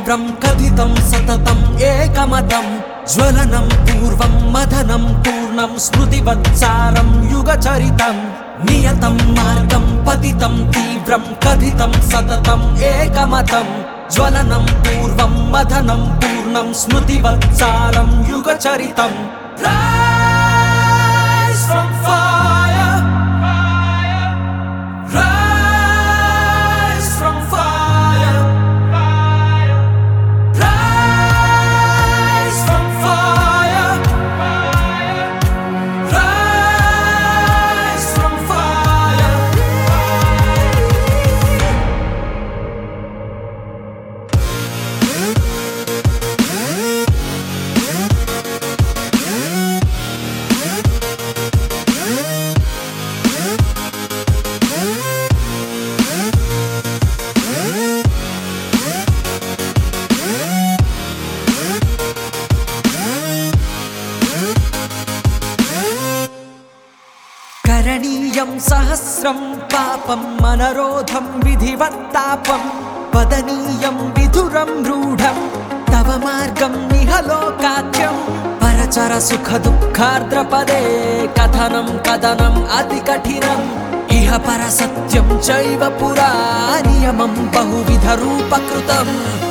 तीव्रं कथितं सततं एकमतं ज्वलनं पूर्वं मदनं पूर्णं स्मृतिवत्सारं युगचरितं नियतं मार्गं पतितं तीव्रं कथितं सततं एकमतं ज्वलनं पूर्वं मदनं पूर्णं स्मृतिवत्सारं युगचरितं Rise from fire, rise from fire, rise from fire, rise from fire. करणीयं सहस्रं पापं मनरोधं विधिवत्तापं वदनीयं विधुरं रूढं तव मार्गं निहलोकाख्यं परचर सुख दुःखार्द्रपदे कथनं कदनम् अति कठिनम् इह पर सत्यं चैव पुरा नियमं बहुविध रूपकृतम्